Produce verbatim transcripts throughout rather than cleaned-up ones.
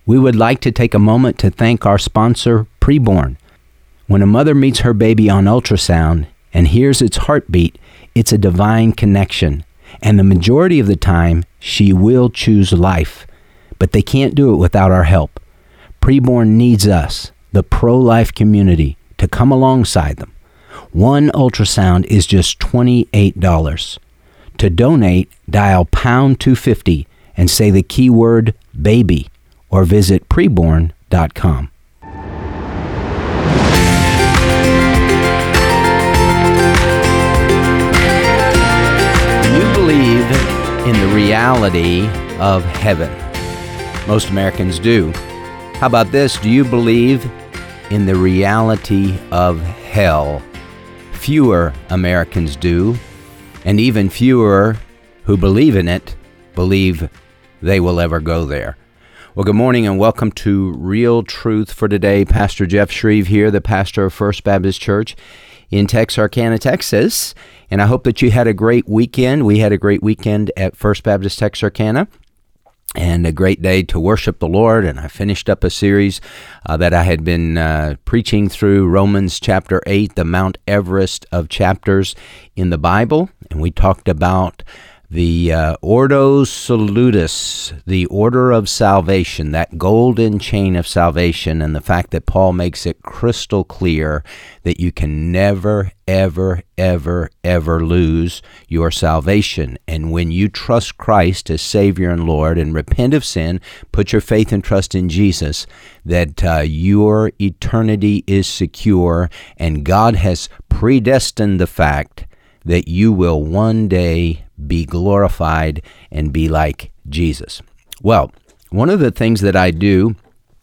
We would like to take a moment to thank our sponsor, Preborn. When a mother meets her baby on ultrasound and hears its heartbeat, it's a divine connection. And the majority of the time, she will choose life. But they can't do it without our help. Preborn needs us, the pro-life community, to come alongside them. One ultrasound is just twenty-eight dollars. To donate, dial pound two fifty and say the keyword baby or visit preborn dot com. Do you believe in the reality of heaven? Most Americans do. How about this? Do you believe in the reality of hell? Fewer Americans do, and even fewer who believe in it believe they will ever go there. Well, good morning and welcome to Real Truth for Today. Pastor Jeff Shreve here, the pastor of First Baptist Church in Texarkana, Texas, and I hope that you had a great weekend. We had a great weekend at First Baptist Texarkana, and a great day to worship the Lord. And I finished up a series uh, that I had been uh, preaching through, Romans chapter eight, the Mount Everest of chapters in the Bible. And we talked about the uh, Ordo Salutis, the order of salvation, that golden chain of salvation, and the fact that Paul makes it crystal clear that you can never, ever, ever, ever lose your salvation. And when you trust Christ as Savior and Lord and repent of sin, put your faith and trust in Jesus, that uh, your eternity is secure, and God has predestined the fact that you will one day be glorified and be like Jesus. Well, one of the things that I do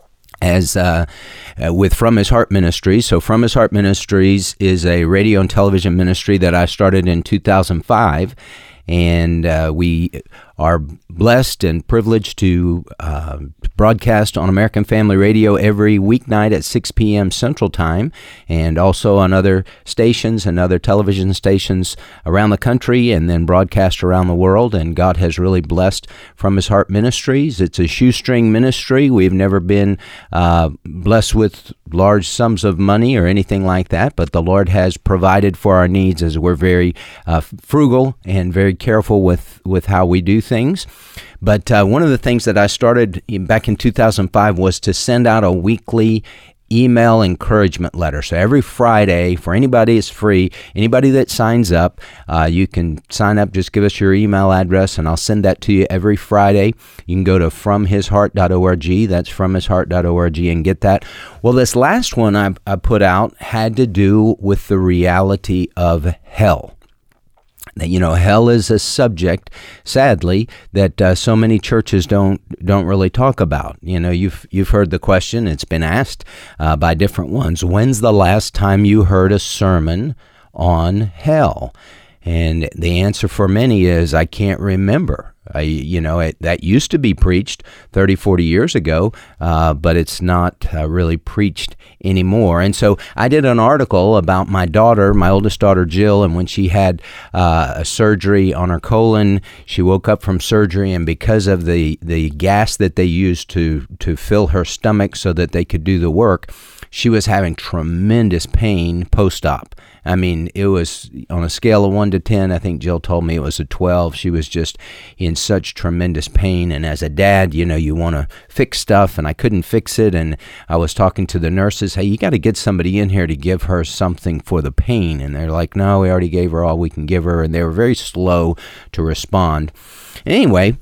as uh, uh, with From His Heart Ministries, so From His Heart Ministries is a radio and television ministry that I started in two thousand five, and uh, we are blessed and privileged to uh, broadcast on American Family Radio every weeknight at six p.m. Central Time, and also on other stations and other television stations around the country, and then broadcast around the world. And God has really blessed From His Heart Ministries. It's a shoestring ministry. We've never been uh, blessed with large sums of money or anything like that, but the Lord has provided for our needs as we're very uh, frugal and very careful with, with how we do things. But uh, one of the things that I started back in two thousand five was to send out a weekly email encouragement letter. So every Friday, for anybody, it's free. Anybody that signs up, uh, you can sign up. Just give us your email address, and I'll send that to you every Friday. You can go to from his heart dot org. That's from his heart dot org, and get that. Well, this last one I, I put out had to do with the reality of hell. You know, hell is a subject, sadly, that uh, so many churches don't don't really talk about. You know, you've you've heard the question. It's been asked uh, by different ones. When's the last time you heard a sermon on hell? And the answer for many is, I can't remember. I, you know, it, that used to be preached thirty, forty years ago, uh, but it's not uh, really preached anymore. And so I did an article about my daughter, my oldest daughter, Jill, and when she had uh, a surgery on her colon, she woke up from surgery, and because of the, the gas that they used to, to fill her stomach so that they could do the work, she was having tremendous pain post-op. I mean, it was on a scale of one to ten, I think Jill told me it was a twelve. She was just in such tremendous pain. And as a dad, you know, you want to fix stuff, and I couldn't fix it. And I was talking to the nurses, hey, you got to get somebody in here to give her something for the pain. And they're like, no, we already gave her all we can give her. And they were very slow to respond. Anyway,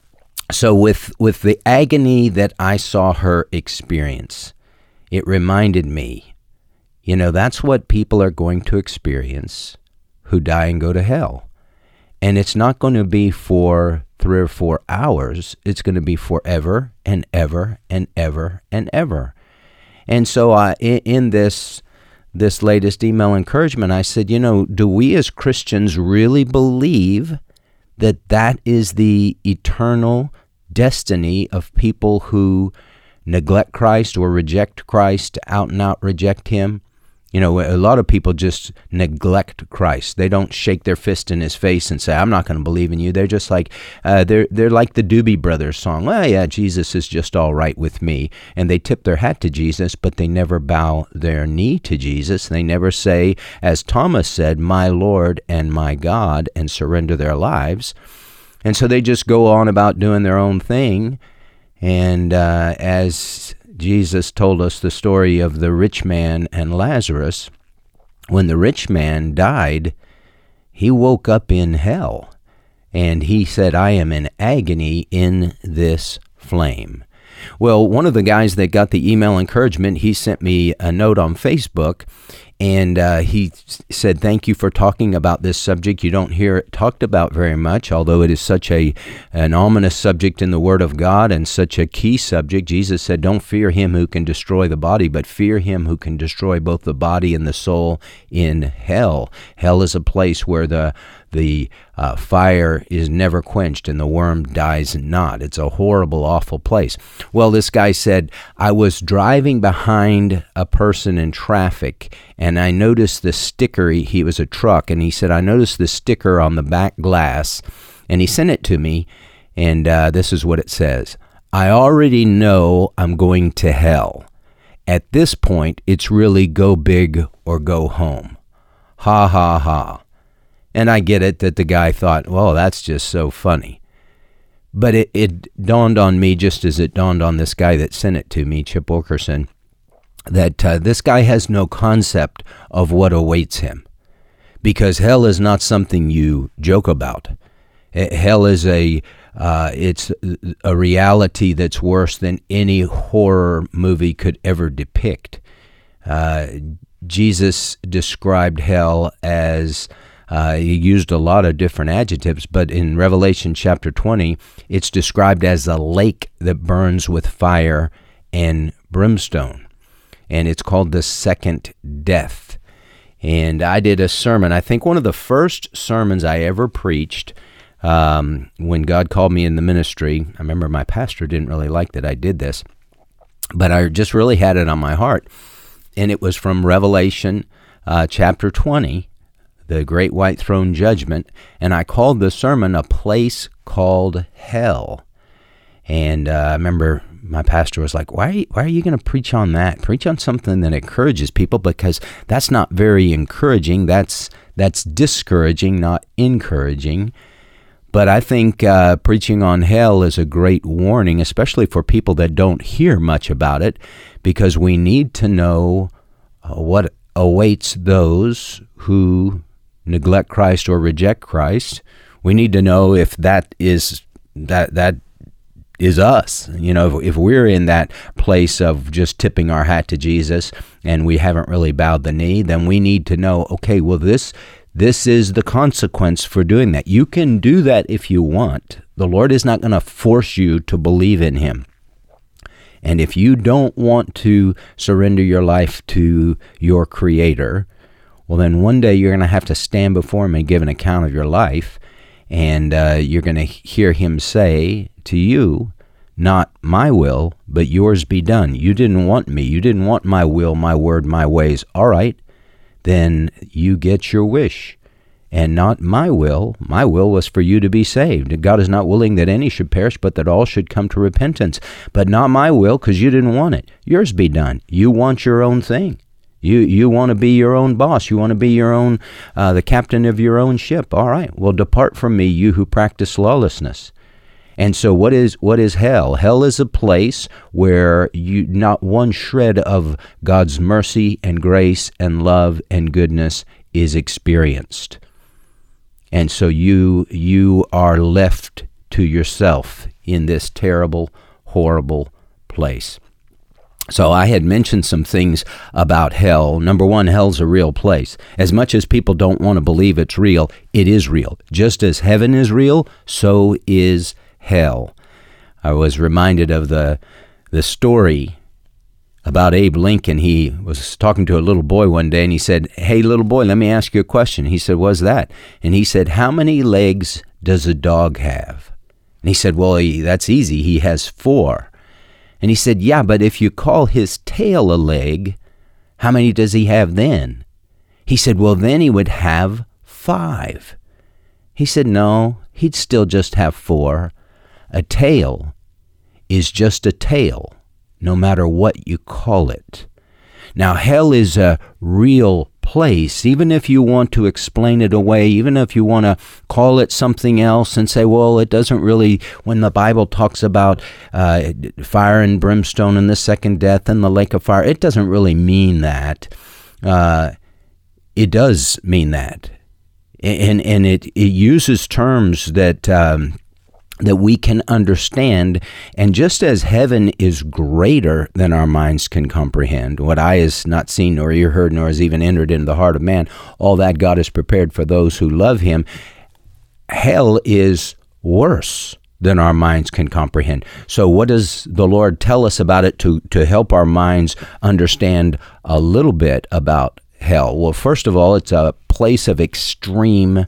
so with, with the agony that I saw her experience, it reminded me, you know, that's what people are going to experience who die and go to hell. And it's not going to be for three or four hours. It's going to be forever and ever and ever and ever. And so uh, in, in this this latest email encouragement, I said, you know, do we as Christians really believe that that is the eternal destiny of people who neglect Christ or reject Christ, out and out reject Him? You know, a lot of people just neglect Christ. They don't shake their fist in his face and say, I'm not going to believe in you. They're just like, uh, they're they're like the Doobie Brothers song. Well, yeah, Jesus is just all right with me. And they tip their hat to Jesus, but they never bow their knee to Jesus. They never say, as Thomas said, my Lord and my God, and surrender their lives. And so they just go on about doing their own thing. And uh, as Jesus told us the story of the rich man and Lazarus, when the rich man died, he woke up in hell, and he said, I am in agony in this flame. Well, one of the guys that got the email encouragement, he sent me a note on Facebook, and uh, he said, thank you for talking about this subject. You don't hear it talked about very much, although it is such a an ominous subject in the Word of God and such a key subject. Jesus said, don't fear him who can destroy the body, but fear him who can destroy both the body and the soul in hell. Hell is a place where the the uh, fire is never quenched and the worm dies not. It's a horrible, awful place. Well, this guy said, I was driving behind a person in traffic, and I noticed the sticker. He, he was a truck, and he said, I noticed the sticker on the back glass, and he sent it to me, and uh, this is what it says. I already know I'm going to hell. At this point, it's really go big or go home. Ha, ha, ha. And I get it that the guy thought, well, that's just so funny. But it, it dawned on me, just as it dawned on this guy that sent it to me, Chip Wilkerson, that uh, this guy has no concept of what awaits him. Because hell is not something you joke about. Hell is a uh, it's a reality that's worse than any horror movie could ever depict. Uh, Jesus described hell as Uh, he used a lot of different adjectives, but in Revelation chapter twenty, it's described as a lake that burns with fire and brimstone. And it's called the second death. And I did a sermon, I think one of the first sermons I ever preached um, when God called me in the ministry. I remember my pastor didn't really like that I did this, but I just really had it on my heart. And it was from Revelation uh, chapter twenty, the great white throne judgment, and I called the sermon A Place Called Hell. And uh, I remember my pastor was like, why are you, why are you going to preach on that? Preach on something that encourages people, because that's not very encouraging. That's that's discouraging, not encouraging. But I think uh, preaching on hell is a great warning, especially for people that don't hear much about it, because we need to know uh, what awaits those who neglect Christ or reject Christ. We need to know if that is that that is us. You know, if, if we're in that place of just tipping our hat to Jesus and we haven't really bowed the knee, then we need to know, okay, well, this this is the consequence for doing that. You can do that if you want. The Lord is not going to force you to believe in him. And if you don't want to surrender your life to your Creator, well, then one day you're going to have to stand before him and give an account of your life, and uh, you're going to hear him say to you, not my will, but yours be done. You didn't want me. You didn't want my will, my word, my ways. All right, then you get your wish. And not my will. My will was for you to be saved. God is not willing that any should perish, but that all should come to repentance. But not my will, because you didn't want it. Yours be done. You want your own thing. You you want to be your own boss. You want to be your own, uh, the captain of your own ship. All right. Well, depart from me, you who practice lawlessness. And so what is what is hell? Hell is a place where you not one shred of God's mercy and grace and love and goodness is experienced. And so you you are left to yourself in this terrible, horrible place. So I had mentioned some things about hell. Number one, hell's a real place. As much as people don't want to believe it's real, it is real. Just as heaven is real, so is hell. I was reminded of the the story about Abe Lincoln. He was talking to a little boy one day, and he said, hey, little boy, let me ask you a question. He said, what's that? And he said, how many legs does a dog have? And he said, well, he, that's easy. He has four. And he said, yeah, but if you call his tail a leg, How many does he have then? He said, well, then he would have five. He said, no, he'd still just have four. A tale is just a tale, no matter what you call it. Now, hell is a real place, even if you want to explain it away, even if you want to call it something else and say, well, it doesn't really, when the Bible talks about uh, fire and brimstone and the second death and the lake of fire, it doesn't really mean that. Uh, it does mean that. And and it, it uses terms that um, that we can understand. And just as heaven is greater than our minds can comprehend, what eye has not seen nor ear heard nor has even entered into the heart of man, all that God has prepared for those who love him, hell is worse than our minds can comprehend. So what does the Lord tell us about it to, to help our minds understand a little bit about hell? Well, first of all, it's a place of extreme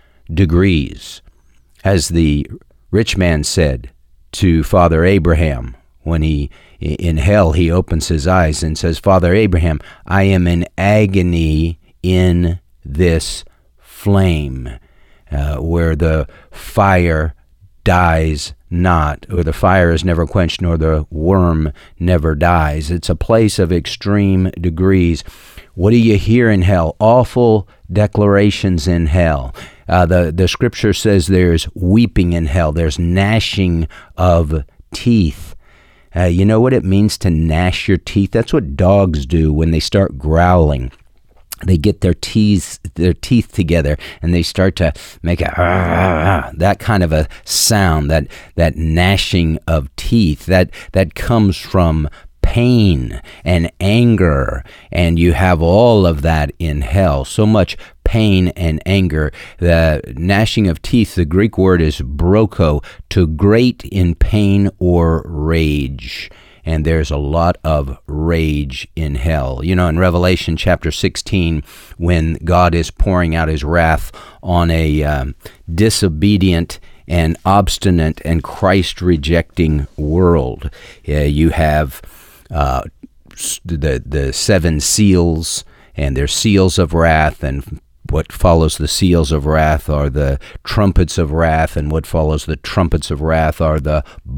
degrees. As the rich man said to Father Abraham when he, in hell, he opens his eyes and says, Father Abraham, I am in agony in this flame, uh, where the fire dies not, or the fire is never quenched, nor the worm never dies. It's a place of extreme degrees. What do you hear in hell? Awful declarations in hell. Uh, the, the scripture says there's weeping in hell. There's gnashing of teeth. Uh, you know what it means to gnash your teeth? That's what dogs do when they start growling. They get their teeth, their teeth together, and they start to make a ah, ah, that kind of a sound. That that gnashing of teeth. That that comes from pain and anger, and you have all of that in hell. So much pain and anger. The gnashing of teeth, the Greek word is broko, to grate in pain or rage. And there's a lot of rage in hell. You know, in Revelation chapter sixteen, when God is pouring out his wrath on a um, disobedient and obstinate and Christ-rejecting world, uh, you have uh, the the seven seals, and there's seals of wrath, and what follows the seals of wrath are the trumpets of wrath, and what follows the trumpets of wrath are the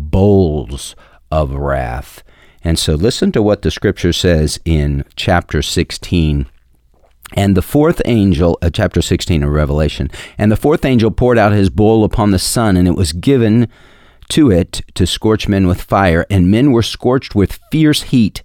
bowls of wrath. And so listen to what the scripture says in chapter sixteen. And the fourth angel, uh, chapter sixteen of Revelation, and the fourth angel poured out his bowl upon the sun, and it was given to it to scorch men with fire, and men were scorched with fierce heat.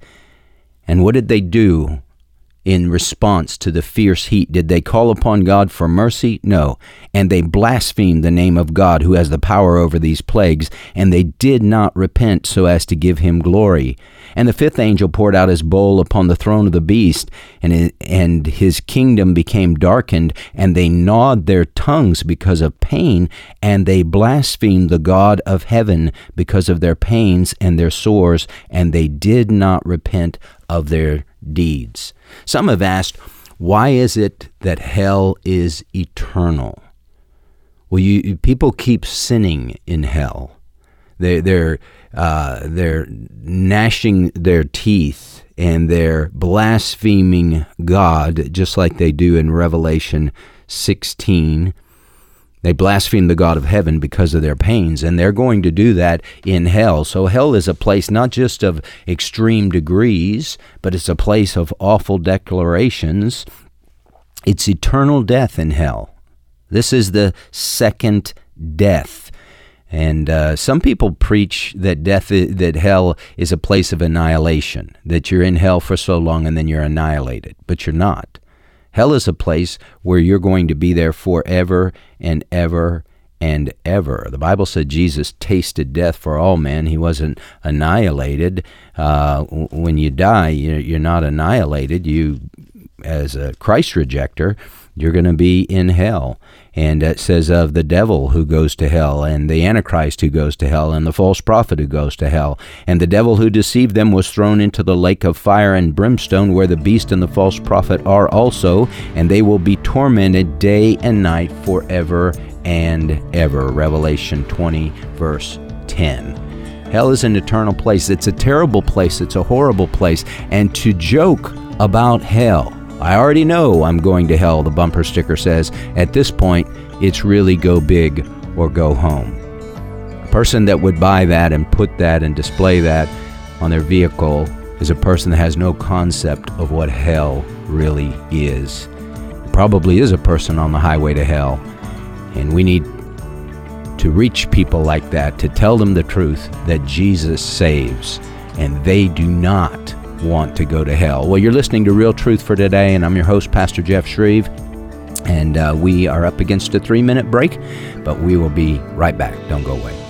And what did they do in response to the fierce heat? Did they call upon God for mercy? No. And they blasphemed the name of God, who has the power over these plagues, and they did not repent so as to give him glory. And the fifth angel poured out his bowl upon the throne of the beast, and it, and his kingdom became darkened, and they gnawed their tongues because of pain, and they blasphemed the God of heaven because of their pains and their sores, and they did not repent of their deeds. Some have asked, why is it that hell is eternal? Well, you, people keep sinning in hell. They, they're uh, they're gnashing their teeth and they're blaspheming God, just like they do in Revelation sixteen. They blaspheme the God of heaven because of their pains, and they're going to do that in hell. So hell is a place not just of extreme degrees, but it's a place of awful declarations. It's eternal death in hell. This is the second death. And uh, some people preach that death, that hell is a place of annihilation, that you're in hell for so long and then you're annihilated, but you're not. Hell is a place where you're going to be there forever and ever and ever. The Bible said Jesus tasted death for all men. He wasn't annihilated. Uh, when you die, you're not annihilated. You, as a Christ rejecter, you're going to be in hell. And it says of the devil who goes to hell, and the Antichrist who goes to hell, and the false prophet who goes to hell. And the devil who deceived them was thrown into the lake of fire and brimstone, where the beast and the false prophet are also, and they will be tormented day and night forever and ever. Revelation twenty, verse ten. Hell is an eternal place. It's a terrible place. It's a horrible place. And to joke about hell. I already know I'm going to hell, the bumper sticker says. At this point, it's really go big or go home. A person that would buy that and put that and display that on their vehicle is a person that has no concept of what hell really is. It probably is a person on the highway to hell, and we need to reach people like that, to tell them the truth that Jesus saves, and they do not want to go to hell. Well, you're listening to Real Truth for Today, and I'm your host, Pastor Jeff Shreve, and uh, we are up against a three-minute break, but we will be right back. Don't go away.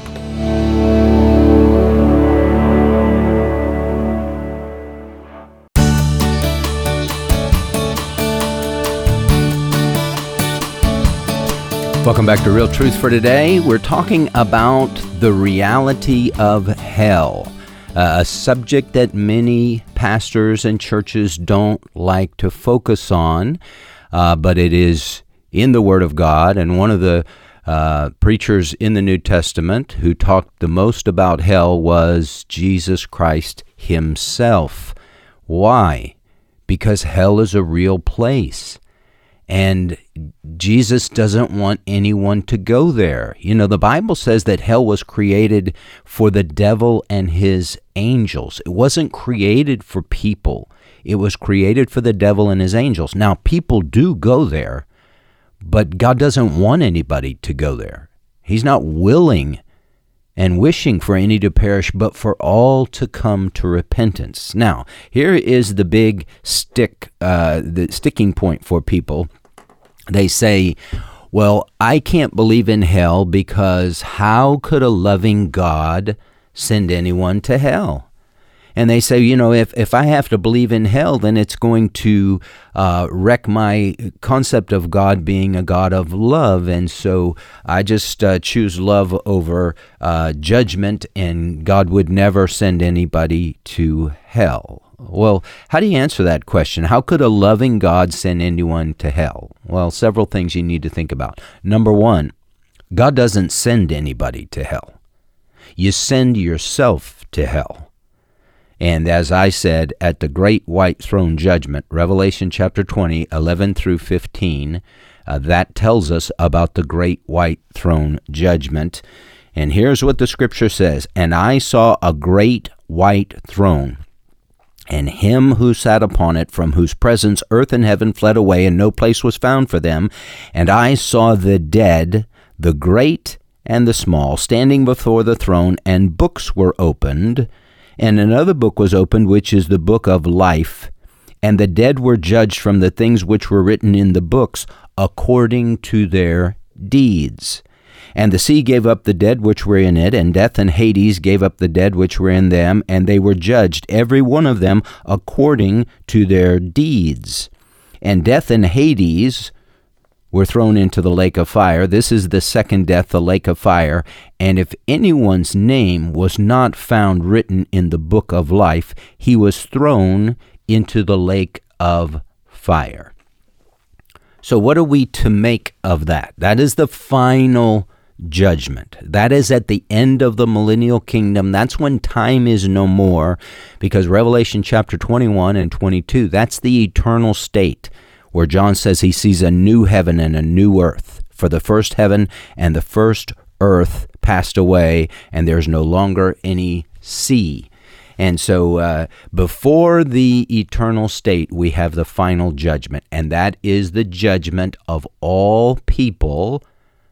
Welcome back to Real Truth for Today. We're talking about the reality of hell. Uh, a subject that many pastors and churches don't like to focus on, uh, but it is in the Word of God. And one of the uh, preachers in the New Testament who talked the most about hell was Jesus Christ himself. Why? Because hell is a real place. And Jesus doesn't want anyone to go there. You know, the Bible says that hell was created for the devil and his angels. It wasn't created for people. It was created for the devil and his angels. Now, people do go there, but God doesn't want anybody to go there. He's not willing and wishing for any to perish, but for all to come to repentance. Now, here is the big stick, uh, the sticking point for people. They say, well, I can't believe in hell because how could a loving God send anyone to hell? And they say, you know, if, if I have to believe in hell, then it's going to uh, wreck my concept of God being a God of love. And so I just uh, choose love over uh, judgment, and God would never send anybody to hell. Well, how do you answer that question? How could a loving God send anyone to hell? Well, several things you need to think about. Number one, God doesn't send anybody to hell. You send yourself to hell. And as I said, at the great white throne judgment, Revelation chapter twenty, eleven through fifteen, uh, that tells us about the great white throne judgment. And here's what the scripture says, "And I saw a great white throne, and him who sat upon it, from whose presence earth and heaven fled away, and no place was found for them. And I saw the dead, the great and the small, standing before the throne, and books were opened. And another book was opened, which is the book of life. And the dead were judged from the things which were written in the books, according to their deeds. And the sea gave up the dead which were in it, and death and Hades gave up the dead which were in them, and they were judged, every one of them, according to their deeds. And death and Hades were thrown into the lake of fire. This is the second death, the lake of fire. And if anyone's name was not found written in the book of life, he was thrown into the lake of fire." So what are we to make of that? That is the final judgment. That is at the end of the millennial kingdom. That's when time is no more, because Revelation chapter twenty-one and twenty-two, that's the eternal state where John says he sees a new heaven and a new earth. For the first heaven and the first earth passed away, and there's no longer any sea. And so uh, before the eternal state, we have the final judgment, and that is the judgment of all people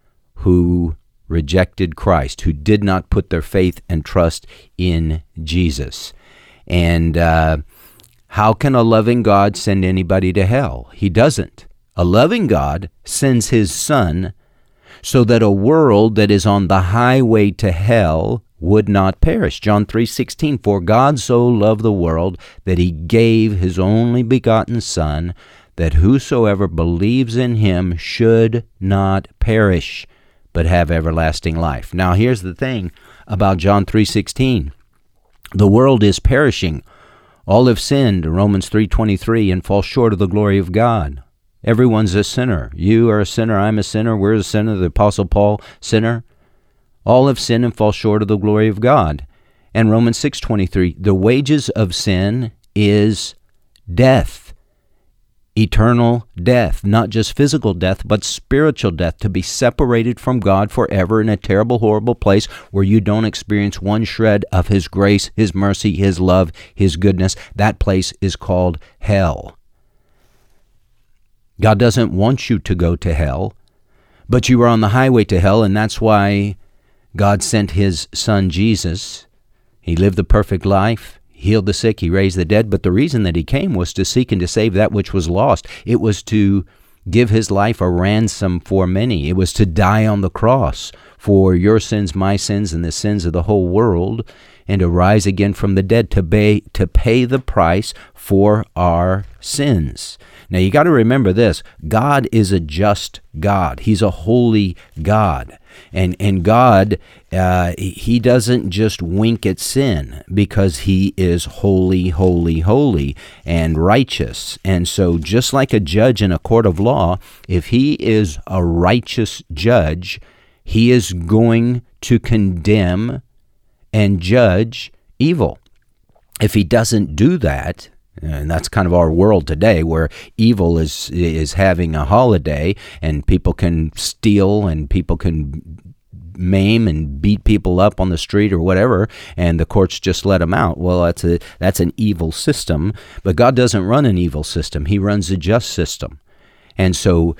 who rejected Christ, who did not put their faith and trust in Jesus. And uh, how can a loving God send anybody to hell? He doesn't. A loving God sends his Son so that a world that is on the highway to hell would not perish. John three sixteen, "For God so loved the world that he gave his only begotten Son, that whosoever believes in him should not perish, but have everlasting life." Now here's the thing about John three sixteen. The world is perishing. All have sinned, Romans three twenty-three, and fall short of the glory of God. Everyone's a sinner. You are a sinner. I'm a sinner. We're a sinner. The Apostle Paul, sinner. All have sinned and fall short of the glory of God. And Romans six twenty-three, the wages of sin is death. eternal death, not just physical death, but spiritual death, to be separated from God forever in a terrible, horrible place where you don't experience one shred of His grace, His mercy, His love, His goodness. That place is called hell. God doesn't want you to go to hell, but you are on the highway to hell, and that's why God sent His Son Jesus. He lived the perfect life, healed the sick, He raised the dead, but the reason that He came was to seek and to save that which was lost. It was to give His life a ransom for many. It was to die on the cross for your sins, my sins, and the sins of the whole world, and to rise again from the dead to pay, to pay the price for our sins. Now, you got to remember this. God is a just God. He's a holy God. And and God, uh, He doesn't just wink at sin, because He is holy, holy, holy, and righteous. And so just like a judge in a court of law, if He is a righteous judge, He is going to condemn and judge evil. If He doesn't do that, and that's kind of our world today, where evil is is having a holiday, and people can steal and people can maim and beat people up on the street or whatever, and the courts just let them out. Well, that's a that's an evil system. But God doesn't run an evil system. He runs a just system. And so,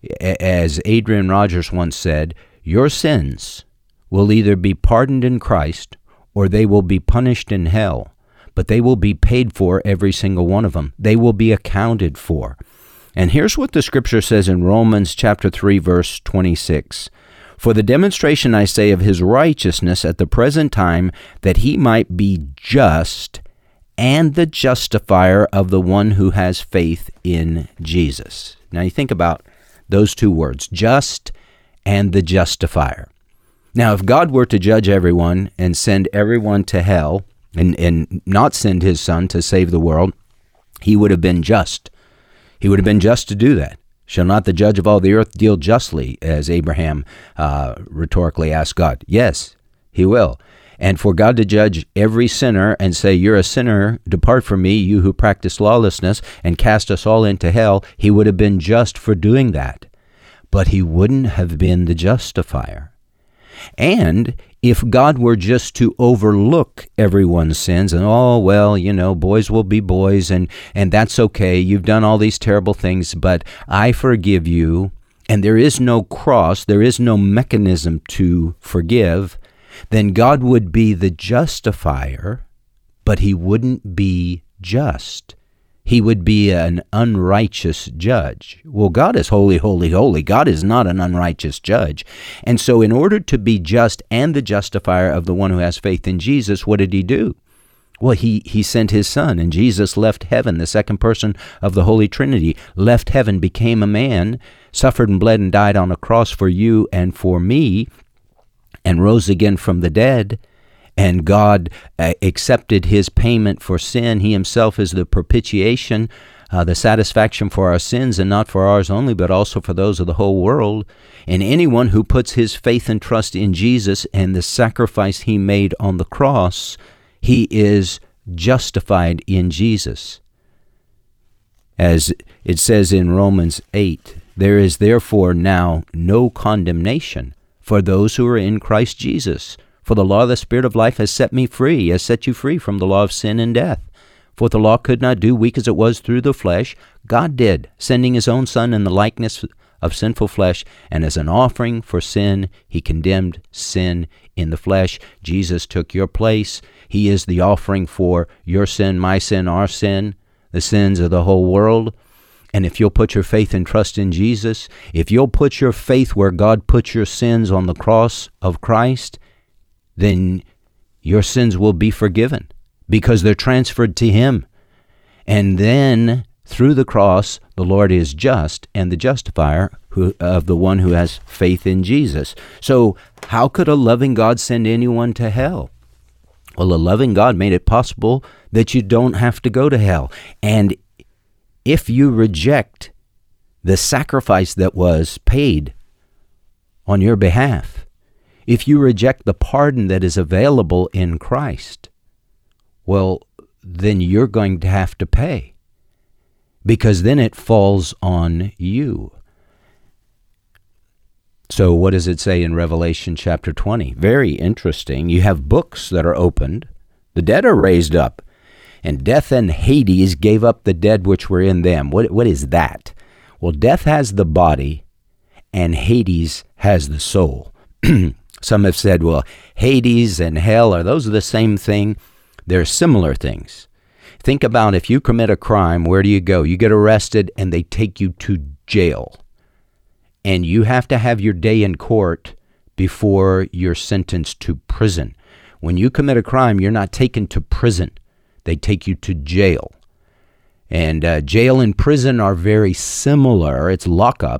as Adrian Rogers once said, your sins will either be pardoned in Christ or they will be punished in hell. But they will be paid for, every single one of them. They will be accounted for. And here's what the Scripture says in Romans chapter three, verse twenty-six. For the demonstration, I say, of His righteousness at the present time, that He might be just and the justifier of the one who has faith in Jesus. Now you think about those two words, just and the justifier. Now, if God were to judge everyone and send everyone to hell, And, and not send His Son to save the world, He would have been just. He would have been just to do that. Shall not the judge of all the earth deal justly, as Abraham uh, rhetorically asked God? Yes, He will. And for God to judge every sinner and say, you're a sinner, depart from me, you who practice lawlessness, and cast us all into hell, He would have been just for doing that. But He wouldn't have been the justifier. And if God were just to overlook everyone's sins and, oh, well, you know, boys will be boys, and, and that's okay. You've done all these terrible things, but I forgive you. And there is no cross, there is no mechanism to forgive, then God would be the justifier, but He wouldn't be just. He would be an unrighteous judge. Well, God is holy, holy, holy. God is not an unrighteous judge. And so in order to be just and the justifier of the one who has faith in Jesus, what did He do? Well, he, he sent His Son, and Jesus left heaven, the second person of the Holy Trinity, left heaven, became a man, suffered and bled and died on a cross for you and for me, and rose again from the dead. And God uh, accepted His payment for sin. He Himself is the propitiation, uh, the satisfaction for our sins, and not for ours only, but also for those of the whole world. And anyone who puts his faith and trust in Jesus and the sacrifice He made on the cross, he is justified in Jesus. As it says in Romans eight, there is therefore now no condemnation for those who are in Christ Jesus. For the law of the Spirit of life has set me free, has set you free from the law of sin and death. For the law could not do, weak as it was through the flesh. God did, sending His own Son in the likeness of sinful flesh, and as an offering for sin, He condemned sin in the flesh. Jesus took your place. He is the offering for your sin, my sin, our sin, the sins of the whole world. And if you'll put your faith and trust in Jesus, if you'll put your faith where God put your sins on the cross of Christ, then your sins will be forgiven because they're transferred to Him. And then through the cross, the Lord is just and the justifier who, of the one who has faith in Jesus. So how could a loving God send anyone to hell? Well, a loving God made it possible that you don't have to go to hell. And if you reject the sacrifice that was paid on your behalf, if you reject the pardon that is available in Christ, well, then you're going to have to pay. because then it falls on you. So what does it say in Revelation chapter twenty? Very interesting. You have books that are opened. The dead are raised up, and death and Hades gave up the dead which were in them. What, what is that? Well, death has the body, and Hades has the soul. Some have said, well, Hades and hell, are those the same thing? They're similar things. Think about if you commit a crime, where do you go? You get arrested, and they take you to jail. And you have to have your day in court before you're sentenced to prison. When you commit a crime, you're not taken to prison. They take you to jail. And uh, jail and prison are very similar. It's lockup,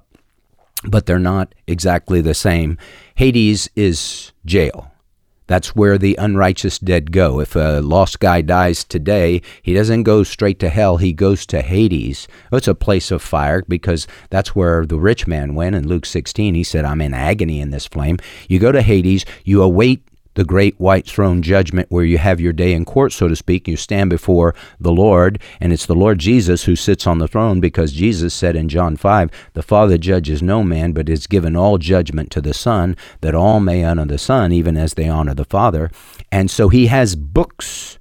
but they're not exactly the same. Hades is jail. That's where the unrighteous dead go. If a lost guy dies today, he doesn't go straight to hell. He goes to Hades. It's a place of fire because that's where the rich man went in Luke sixteen. He said, I'm in agony in this flame. You go to Hades. You await the great white throne judgment where you have your day in court, so to speak. You stand before the Lord, and it's the Lord Jesus who sits on the throne, because Jesus said in John five, the Father judges no man, but has given all judgment to the Son, that all may honor the Son, even as they honor the Father. And so he has books,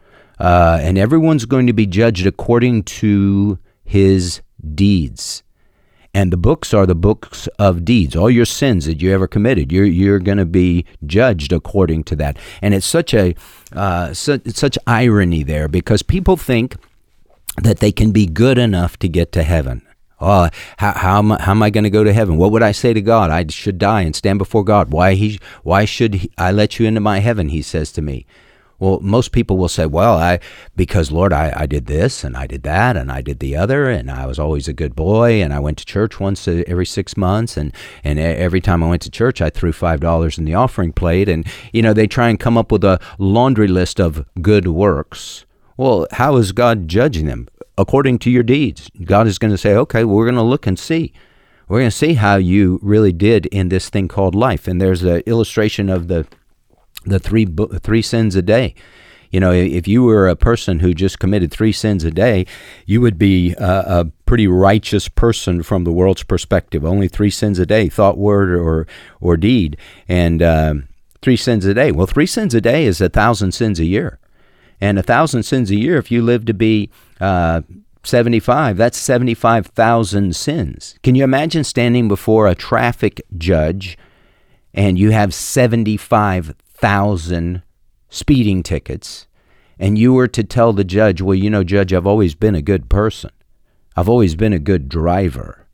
uh, and everyone's going to be judged according to his deeds. And the books are the books of deeds. All your sins that you ever committed, you're you're going to be judged according to that. And it's such a uh, such, such irony there, because people think that they can be good enough to get to heaven. Oh, how how am I, how am I going to go to heaven? What would I say to God? I should die and stand before God. Why he why should he, I let you into my heaven? He says to me. Well, most people will say, well, I because, Lord, I, I did this and I did that and I did the other, and I was always a good boy, and I went to church once every six months, and, and every time I went to church, I threw five dollars in the offering plate. And, you know, they try and come up with a laundry list of good works. Well, how is God judging them? According to your deeds. God is going to say, okay, well, we're going to look and see. We're going to see how you really did in this thing called life. And there's an illustration of the the three three sins a day. You know, if you were a person who just committed three sins a day, you would be a, a pretty righteous person from the world's perspective. Only three sins a day, thought, word, or or deed, and um, three sins a day. Well, three sins a day is a thousand sins a year, and a thousand sins a year. If you live to be uh, seventy-five, that's seventy-five thousand sins. Can you imagine standing before a traffic judge, and you have seventy-five thousand speeding tickets, and you were to tell the judge, well, you know, Judge, I've always been a good person. I've always been a good driver.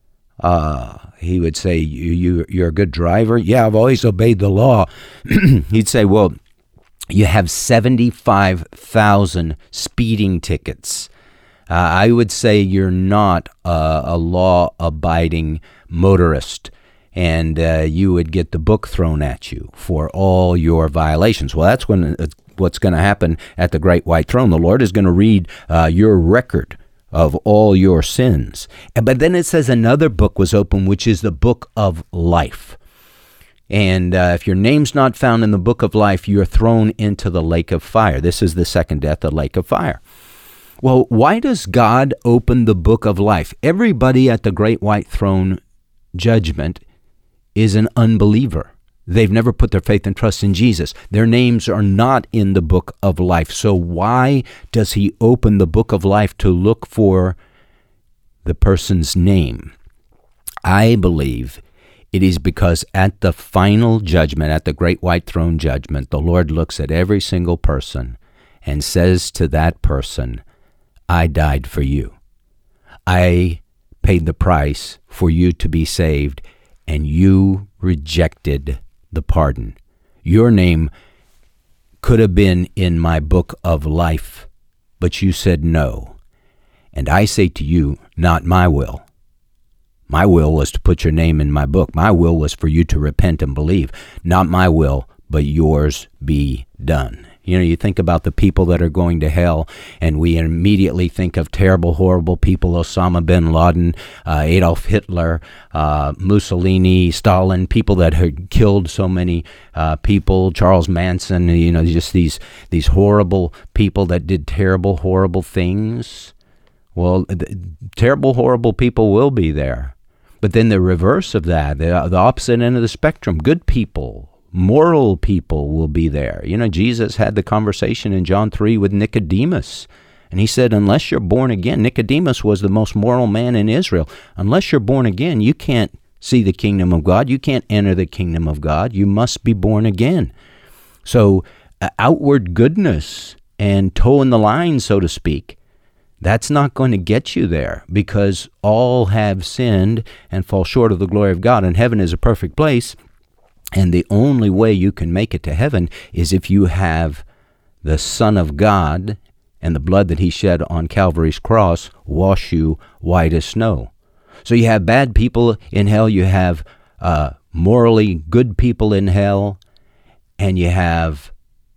Uh, he would say, you, you, you're a good driver? Yeah, I've always obeyed the law. He'd say, well, you have seventy-five thousand speeding tickets. Uh, I would say you're not a, a law-abiding motorist. And uh, you would get the book thrown at you for all your violations. Well, that's when uh, what's going to happen at the great white throne. The Lord is going to read uh, your record of all your sins. But then it says another book was opened, which is the book of life. And uh, if your name's not found in the book of life, you're thrown into the lake of fire. This is the second death, the lake of fire. Well, why does God open the book of life? Everybody at the great white throne judgment is an unbeliever. They've never put their faith and trust in Jesus. Their names are not in the book of life. So why does he open the book of life to look for the person's name? I believe it is because at the final judgment, at the great white throne judgment, the Lord looks at every single person and says to that person, I died for you. I paid the price for you to be saved, and you rejected the pardon. Your name could have been in my book of life, but you said no. And I say to you, not my will. My will was to put your name in my book. My will was for you to repent and believe. Not my will, but yours be done. You know, you think about the people that are going to hell, and we immediately think of terrible, horrible people, Osama bin Laden, uh, Adolf Hitler, uh, Mussolini, Stalin, people that had killed so many uh, people, Charles Manson, you know, just these, these horrible people that did terrible, horrible things. Well, th- terrible, horrible people will be there. But then the reverse of that, the, the opposite end of the spectrum, good people, moral people will be there. You know, Jesus had the conversation in John three with Nicodemus. And he said, unless you're born again, Nicodemus was the most moral man in Israel. Unless you're born again, you can't see the kingdom of God. You can't enter the kingdom of God. You must be born again. So uh, outward goodness and toeing the line, so to speak, that's not going to get you there, because all have sinned and fall short of the glory of God. And heaven is a perfect place. And the only way you can make it to heaven is if you have the Son of God and the blood that he shed on Calvary's cross wash you white as snow. So you have bad people in hell, you have uh, morally good people in hell, and you have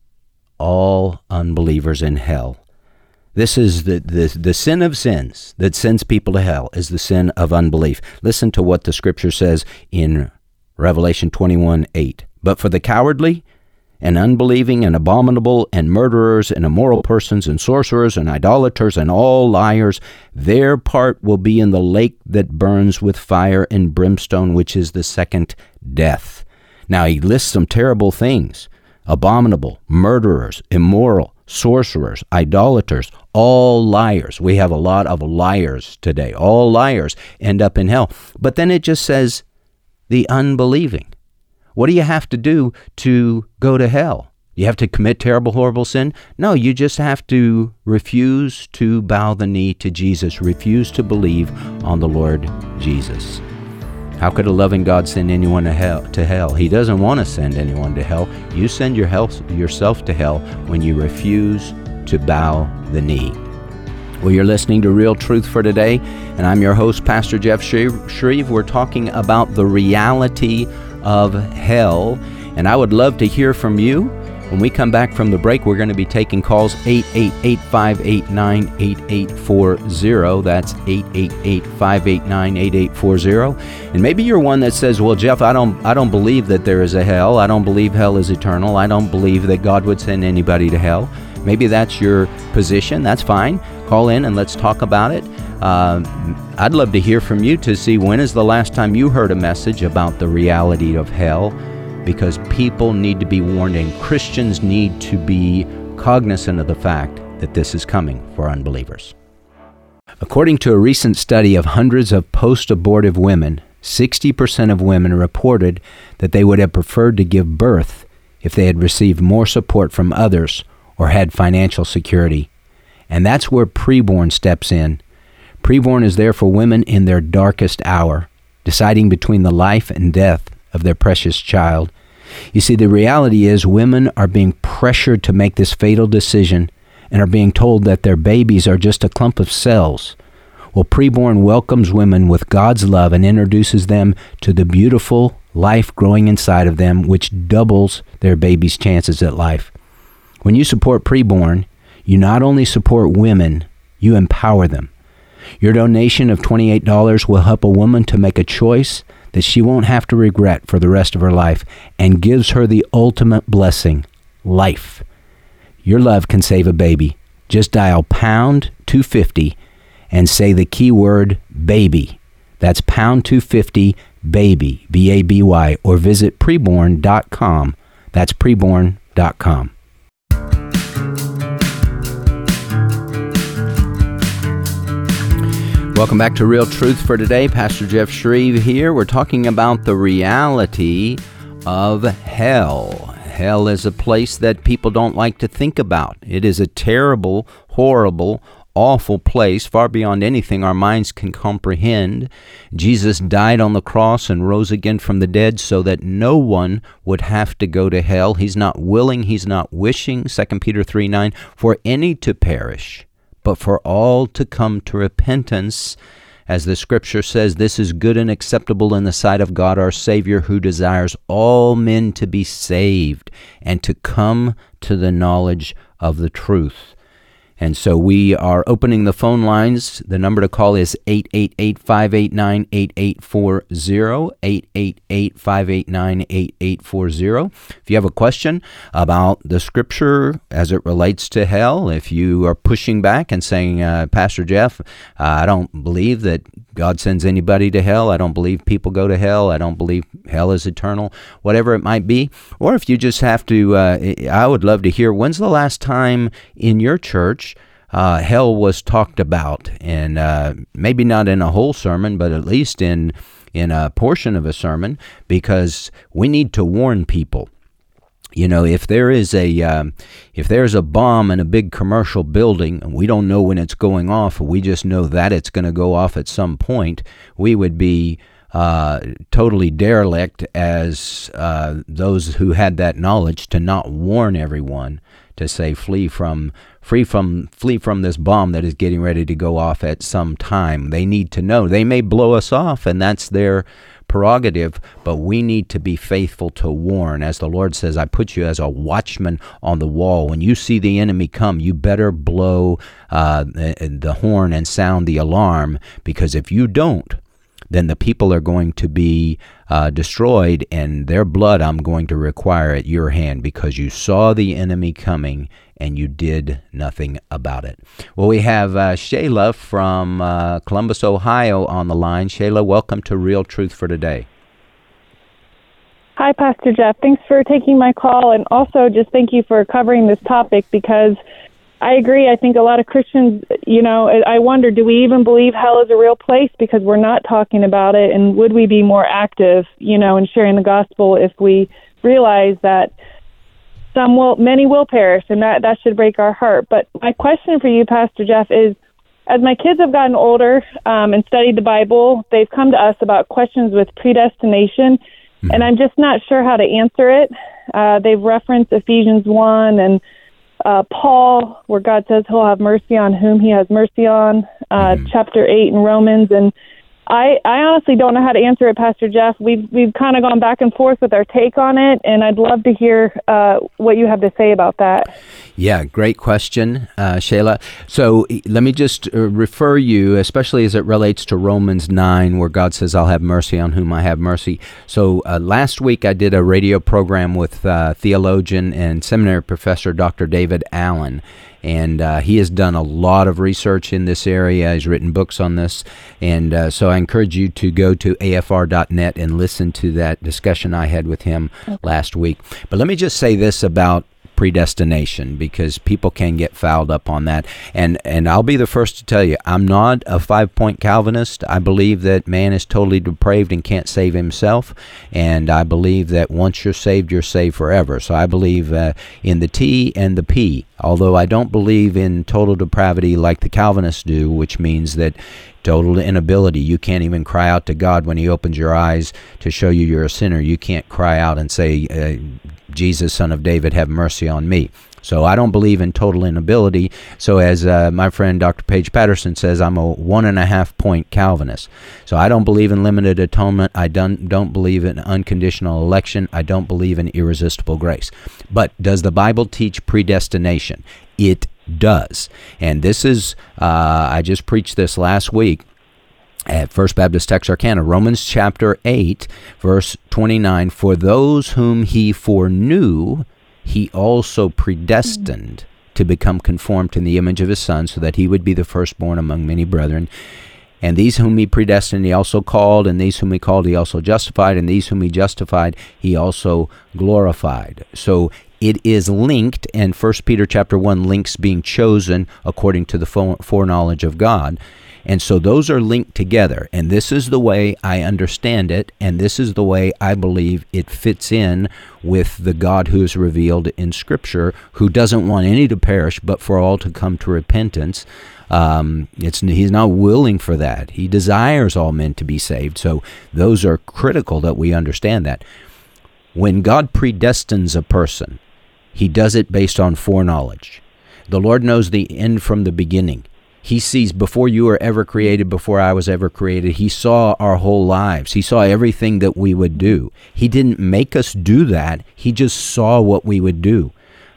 all unbelievers in hell. This is the, the, the sin of sins that sends people to hell, is the sin of unbelief. Listen to what the scripture says in Revelation twenty-one eight. But for the cowardly and unbelieving and abominable and murderers and immoral persons and sorcerers and idolaters and all liars, their part will be in the lake that burns with fire and brimstone, which is the second death. Now he lists some terrible things: abominable, murderers, immoral, sorcerers, idolaters, all liars. We have a lot of liars today. All liars end up in hell. But then it just says the unbelieving. What do you have to do to go to hell? You have to commit terrible, horrible sin? No, you just have to refuse to bow the knee to Jesus, refuse to believe on the Lord Jesus. How could a loving God send anyone to hell? To hell? He doesn't want to send anyone to hell. You send your health, yourself to hell when you refuse to bow the knee. Well, you're listening to Real Truth for Today, and I'm your host, Pastor Jeff Shreve. We're talking about the reality of hell, and I would love to hear from you. When we come back from the break, we're going to be taking calls eight eight eight, five eight nine, eight eight four zero. That's eight eight eight, five eight nine, eight eight four zero. And maybe you're one that says, well, Jeff, I don't I don't believe that there is a hell. I don't believe hell is eternal. I don't believe that God would send anybody to hell. Maybe that's your position. That's fine. Call in and let's talk about it. Uh, I'd love to hear from you to see when is the last time you heard a message about the reality of hell, because people need to be warned and Christians need to be cognizant of the fact that this is coming for unbelievers. According to a recent study of hundreds of post-abortive women, sixty percent of women reported that they would have preferred to give birth if they had received more support from others or had financial security. And that's where preborn steps in. Preborn is there for women in their darkest hour, deciding between the life and death of their precious child. You see, the reality is women are being pressured to make this fatal decision and are being told that their babies are just a clump of cells. Well, preborn welcomes women with God's love and introduces them to the beautiful life growing inside of them, which doubles their baby's chances at life. When you support preborn, you not only support women, you empower them. Your donation of twenty-eight dollars will help a woman to make a choice that she won't have to regret for the rest of her life and gives her the ultimate blessing, life. Your love can save a baby. Just dial pound two fifty and say the keyword baby. That's pound two fifty baby, B A B Y, or visit preborn dot com. That's preborn dot com. Welcome back to Real Truth for Today. Pastor Jeff Shreve here. We're talking about the reality of hell. Hell is a place that people don't like to think about. It is a terrible, horrible, awful place, far beyond anything our minds can comprehend. Jesus died on the cross and rose again from the dead so that no one would have to go to hell. He's not willing, he's not wishing, Second Peter three nine, for any to perish, but for all to come to repentance. As the scripture says, this is good and acceptable in the sight of God our Savior, who desires all men to be saved and to come to the knowledge of the truth. And so we are opening the phone lines. The number to call is eight eight eight, five eight nine, eight eight four zero, eight eight eight, five eight nine, eight eight four zero. If you have a question about the Scripture as it relates to hell, if you are pushing back and saying, uh, Pastor Jeff, uh, I don't believe that God sends anybody to hell. I don't believe people go to hell. I don't believe hell is eternal, whatever it might be. Or if you just have to, uh, I would love to hear, when's the last time in your church uh, hell was talked about? And uh, maybe not in a whole sermon, but at least in, in a portion of a sermon, because we need to warn people. You know, if there is a um, if there's a bomb in a big commercial building and we don't know when it's going off, we just know that it's going to go off at some point, we would be uh, totally derelict as uh, those who had that knowledge to not warn everyone to say flee from free from flee from this bomb that is getting ready to go off at some time. They need to know. They may blow us off, and that's their prerogative, but we need to be faithful to warn. As the Lord says, I put you as a watchman on the wall. When you see the enemy come, you better blow uh, the, the horn and sound the alarm, because if you don't, then the people are going to be uh, destroyed, and their blood I'm going to require at your hand, because you saw the enemy coming and you did nothing about it. Well, we have uh, Shayla from uh, Columbus, Ohio on the line. Shayla, welcome to Real Truth for Today. Hi, Pastor Jeff. Thanks for taking my call, and also just thank you for covering this topic, because I agree. I think a lot of Christians, you know, I wonder, do we even believe hell is a real place because we're not talking about it? And would we be more active, you know, in sharing the gospel if we realize that some will, many will perish, and that, that should break our heart. But my question for you, Pastor Jeff, is as my kids have gotten older um, and studied the Bible, they've come to us about questions with predestination, mm-hmm. and I'm just not sure how to answer it. Uh, they've referenced Ephesians one and Uh, Paul, where God says he'll have mercy on whom he has mercy on, uh, mm-hmm. chapter eight in Romans. And I, I honestly don't know how to answer it, Pastor Jeff. We've, we've kind of gone back and forth with our take on it, and I'd love to hear uh, what you have to say about that. Yeah, great question, uh, Shayla. So let me just uh, refer you, especially as it relates to Romans nine, where God says, I'll have mercy on whom I have mercy. So uh, last week I did a radio program with uh, theologian and seminary professor Doctor David Allen, and uh, he has done a lot of research in this area. He's written books on this, and uh, so I encourage you to go to A F R dot net and listen to that discussion I had with him okay. last week. But let me just say this about predestination, because people can get fouled up on that. And and I'll be the first to tell you, I'm not a five-point Calvinist. I believe that man is totally depraved and can't save himself. And I believe that once you're saved, you're saved forever. So I believe uh, in the T and the P, although I don't believe in total depravity like the Calvinists do, which means that total inability. You can't even cry out to God when he opens your eyes to show you you're a sinner. You can't cry out and say, uh, Jesus, son of David, have mercy on me. So I don't believe in total inability. So as uh, my friend Doctor Paige Patterson says, I'm a one and a half point Calvinist. So I don't believe in limited atonement. I don't, don't believe in unconditional election. I don't believe in irresistible grace. But does the Bible teach predestination? It does. And this is, uh, I just preached this last week at First Baptist Texarkana, Romans chapter eight, verse twenty-nine, for those whom he foreknew, he also predestined mm-hmm. to become conformed to the image of his Son, so that he would be the firstborn among many brethren. And these whom he predestined, he also called, and these whom he called, he also justified, and these whom he justified, he also glorified. So it is linked, and First Peter chapter one links being chosen according to the foreknowledge of God. And so those are linked together, and this is the way I understand it, and this is the way I believe it fits in with the God who is revealed in Scripture, who doesn't want any to perish, but for all to come to repentance. Um, it's he's not willing for that. He desires all men to be saved, so those are critical that we understand that. When God predestines a person, he does it based on foreknowledge. The Lord knows the end from the beginning. He sees before you were ever created, before I was ever created. He saw our whole lives. He saw everything that we would do. He didn't make us do that. He just saw what we would do.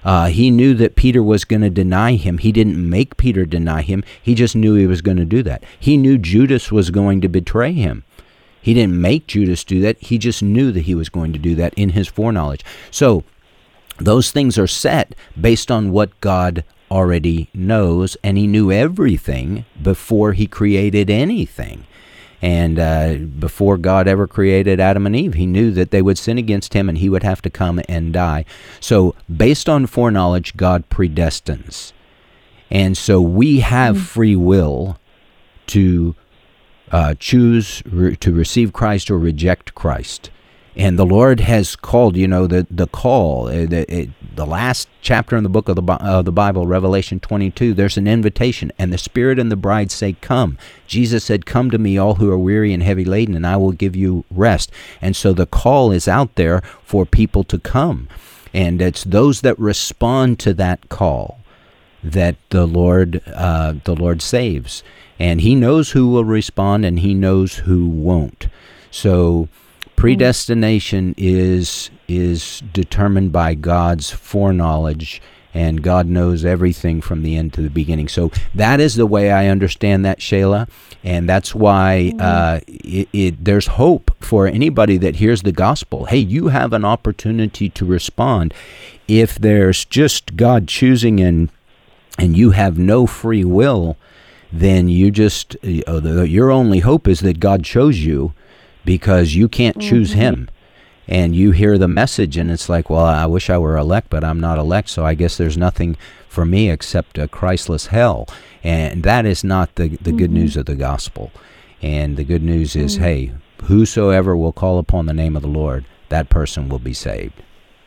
Uh, he knew that Peter was going to deny him. He didn't make Peter deny him. He just knew he was going to do that. He knew Judas was going to betray him. He didn't make Judas do that. He just knew that he was going to do that in his foreknowledge. So those things are set based on what God already knows, and he knew everything before he created anything. And uh, before God ever created Adam and Eve, he knew that they would sin against him and he would have to come and die. So based on foreknowledge, God predestines. And so we have free will to uh, choose re- to receive Christ or reject Christ. And the Lord has called, you know, the the call, uh, the, it, the last chapter in the book of the, uh, the Bible, Revelation twenty-two, there's an invitation, and the Spirit and the bride say, come. Jesus said, come to me, all who are weary and heavy laden, and I will give you rest. And so the call is out there for people to come. And it's those that respond to that call that the Lord, uh, the Lord saves. And he knows who will respond, and he knows who won't. So predestination is is determined by God's foreknowledge, and God knows everything from the end to the beginning. So that is the way I understand that, Shayla, and that's why uh, it, it, there's hope for anybody that hears the gospel. Hey, you have an opportunity to respond. If there's just God choosing and and you have no free will, then you just uh, the, your only hope is that God chose you, because you can't choose mm-hmm. him. And you hear the message, and it's like, well, I wish I were elect, but I'm not elect, so I guess there's nothing for me except a Christless hell. And that is not the, the mm-hmm. good news of the gospel. And the good news is, mm-hmm. hey, whosoever will call upon the name of the Lord, that person will be saved.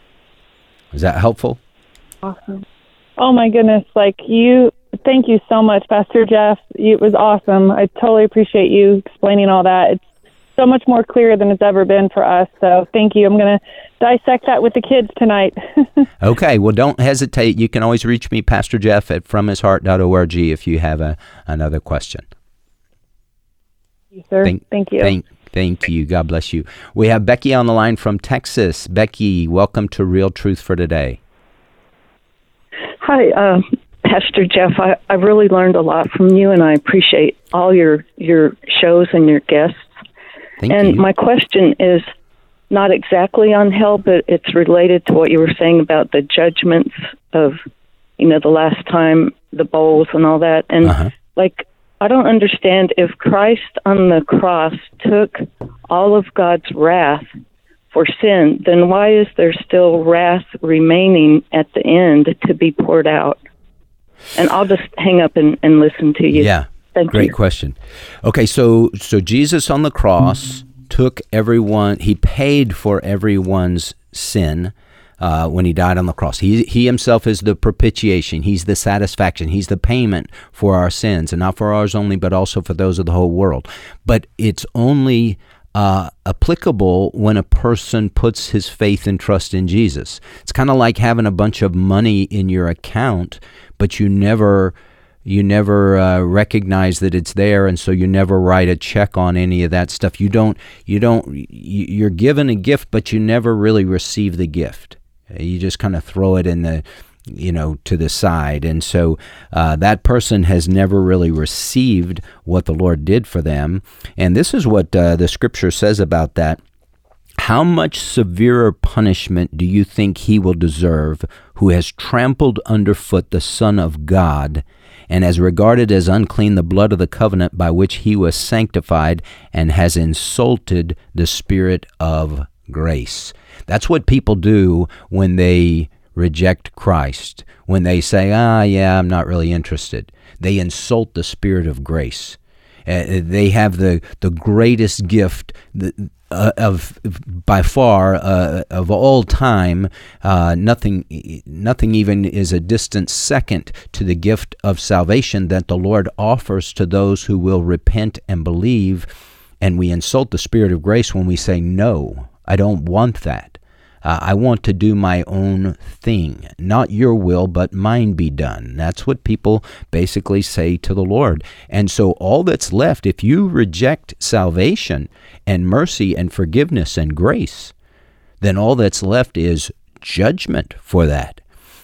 Is that helpful? Awesome. Oh, my goodness. Like, you, thank you so much, Pastor Jeff. It was awesome. I totally appreciate you explaining all that. It's so much more clear than it's ever been for us. So thank you. I'm going to dissect that with the kids tonight. Okay. Well, don't hesitate. You can always reach me, Pastor Jeff, at from his heart dot org if you have a, another question. Thank you, sir. Thank, thank you. Thank, thank you. God bless you. We have Becky on the line from Texas. Becky, welcome to Real Truth for Today. Hi, uh, Pastor Jeff. I, I really learned a lot from you, and I appreciate all your, your shows and your guests. Thank and you. My question is not exactly on hell, but it's related to what you were saying about the judgments of, you know, the last time, the bowls and all that. And, uh-huh. like, I don't understand, if Christ on the cross took all of God's wrath for sin, then why is there still wrath remaining at the end to be poured out? And I'll just hang up and, and listen to you. Yeah. Thank Great you. question. Okay, so so Jesus on the cross mm-hmm. took everyone, he paid for everyone's sin uh, when he died on the cross. He he himself is the propitiation. He's the satisfaction. He's the payment for our sins, and not for ours only, but also for those of the whole world. But it's only uh, applicable when a person puts his faith and trust in Jesus. It's kind of like having a bunch of money in your account, but you never... You never uh, recognize that it's there, and so you never write a check on any of that stuff. You don't. You don't. You're given a gift, but you never really receive the gift. You just kind of throw it in the, you know, to the side, and so uh, that person has never really received what the Lord did for them. And this is what uh, the Scripture says about that. How much severer punishment do you think he will deserve who has trampled underfoot the Son of God, and has regarded as unclean the blood of the covenant by which he was sanctified, and has insulted the Spirit of grace? That's what people do when they reject Christ, when they say, ah, yeah, I'm not really interested. They insult the Spirit of grace. Uh, they have the, the greatest gift that, Uh, of by far uh, of all time. Uh, nothing, nothing even is a distant second to the gift of salvation that the Lord offers to those who will repent and believe. And we insult the Spirit of grace when we say, "No, I don't want that. Uh, I want to do my own thing. Not your will, but mine be done." That's what people basically say to the Lord. And so all that's left, if you reject salvation and mercy and forgiveness and grace, then all that's left is judgment for that.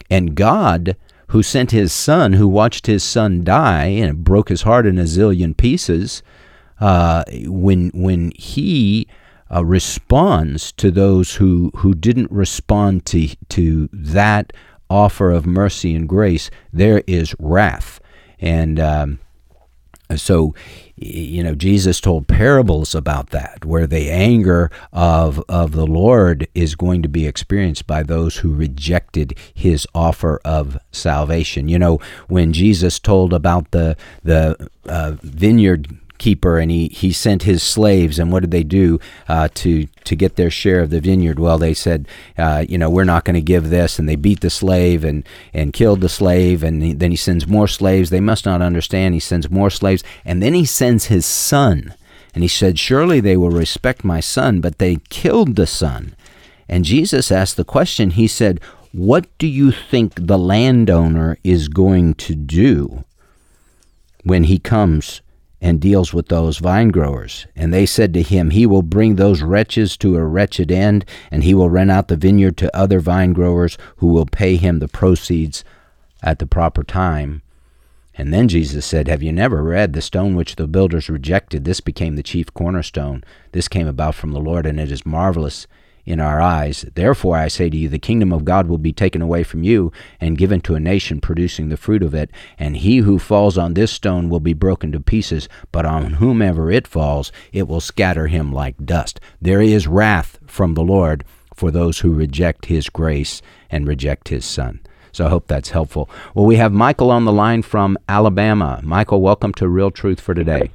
And God, who sent his son, who watched his son die, and it broke his heart in a zillion pieces, uh, when when he uh, responds to those who, who didn't respond to, to that offer of mercy and grace, there is wrath. And um, so, you know, Jesus told parables about that, where the anger of of the Lord is going to be experienced by those who rejected his offer of salvation. You know, when Jesus told about the the uh, vineyard keeper, and he, he sent his slaves, and what did they do uh, to to get their share of the vineyard? Well, they said, uh, you know, we're not going to give this, and they beat the slave and, and killed the slave, and he, then he sends more slaves. They must not understand. He sends more slaves, and then he sends his son, and he said, surely they will respect my son, but they killed the son. And Jesus asked the question, he said, what do you think the landowner is going to do when he comes and deals with those vine growers? And they said to him, he will bring those wretches to a wretched end, and he will rent out the vineyard to other vine growers who will pay him the proceeds at the proper time. And then Jesus said, have you never read, the stone which the builders rejected, this became the chief cornerstone. This came about from the Lord, and it is marvelous in our eyes. Therefore I say to you, the kingdom of God will be taken away from you and given to a nation producing the fruit of it. And he who falls on this stone will be broken to pieces, but on whomever it falls, it will scatter him like dust. There is wrath from the Lord for those who reject his grace and reject his son. So I hope that's helpful. Well, we have Michael on the line from Alabama. Michael, welcome to Real Truth for Today.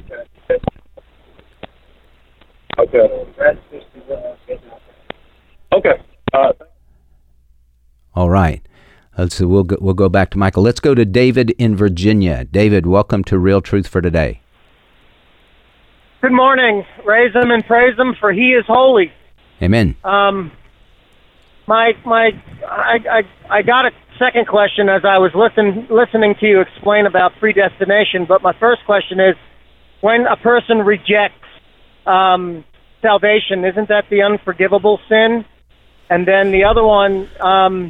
Okay. Okay. Uh, All right. Let's we'll go, we'll go back to Michael. Let's go to David in Virginia. David, welcome to Real Truth for Today. Good morning. Raise him and praise him, for he is holy. Amen. Um, my my, I I I got a second question as I was listen listening to you explain about predestination. But my first question is, when a person rejects um, salvation, isn't that the unforgivable sin? And then the other one, um,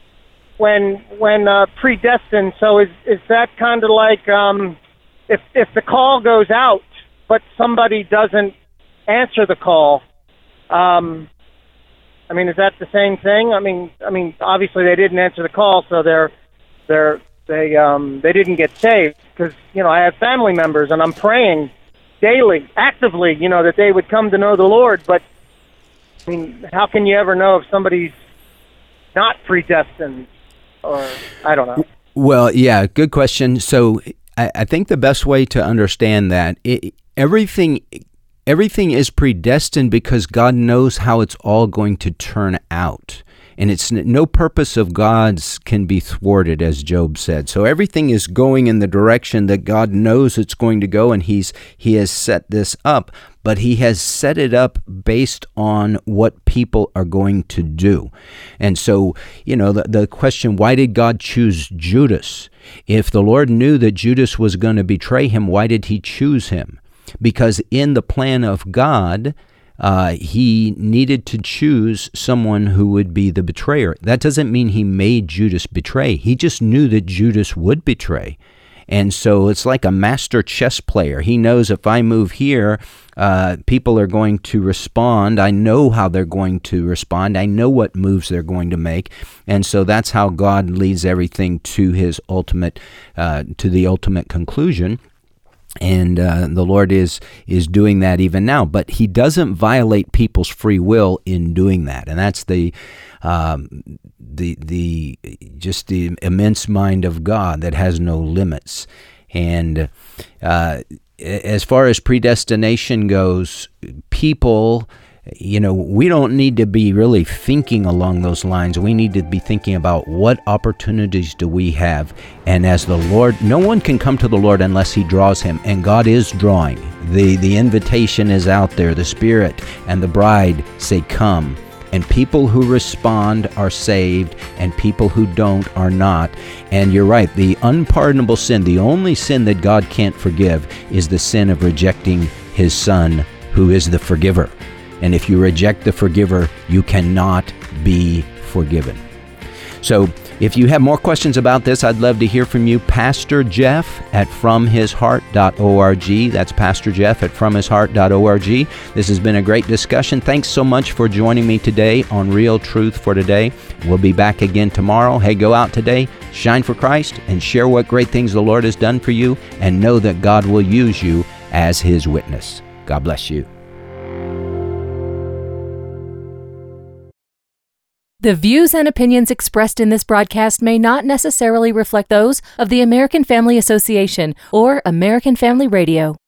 when when uh, predestined, so is is that kind of like um, if if the call goes out, but somebody doesn't answer the call? Um, I mean, is that the same thing? I mean, I mean, obviously they didn't answer the call, so they're they're they um they didn't get saved, because you know I have family members and I'm praying daily, actively, you know, that they would come to know the Lord, but. I mean, how can you ever know if somebody's not predestined, or I don't know? Well, yeah, good question. So I, I think the best way to understand that, it, everything everything is predestined because God knows how it's all going to turn out. And it's no purpose of God's can be thwarted, as Job said. So everything is going in the direction that God knows it's going to go, and he's he has set this up. But he has set it up based on what people are going to do. And so, you know, the, the question, why did God choose Judas? If the Lord knew that Judas was going to betray him, why did he choose him? Because in the plan of God, Uh, he needed to choose someone who would be the betrayer. That doesn't mean he made Judas betray. He just knew that Judas would betray. And so it's like a master chess player. He knows if I move here, uh, people are going to respond. I know how they're going to respond. I know what moves they're going to make. And so that's how God leads everything to his ultimate, uh, to the ultimate conclusion. And uh, the Lord is is doing that even now, but he doesn't violate people's free will in doing that, and that's the um, the the just the immense mind of God that has no limits. And uh, as far as predestination goes, people, you know, we don't need to be really thinking along those lines. We need to be thinking about what opportunities do we have. And as the Lord, no one can come to the Lord unless he draws him. And God is drawing. The, the invitation is out there. The Spirit and the bride say, come. And people who respond are saved, and people who don't are not. And you're right, the unpardonable sin, the only sin that God can't forgive, is the sin of rejecting his Son, who is the forgiver. And if you reject the forgiver, you cannot be forgiven. So If you have more questions about this, I'd love to hear from you. Pastor Jeff at from his heart dot org. That's Pastor Jeff at from his heart dot org. This has been a great discussion. Thanks so much for joining me today on Real Truth for Today. We'll be back again tomorrow. Hey, go out today, shine for Christ, and share what great things the Lord has done for you, and know that God will use you as His witness. God bless you. The views and opinions expressed in this broadcast may not necessarily reflect those of the American Family Association or American Family Radio.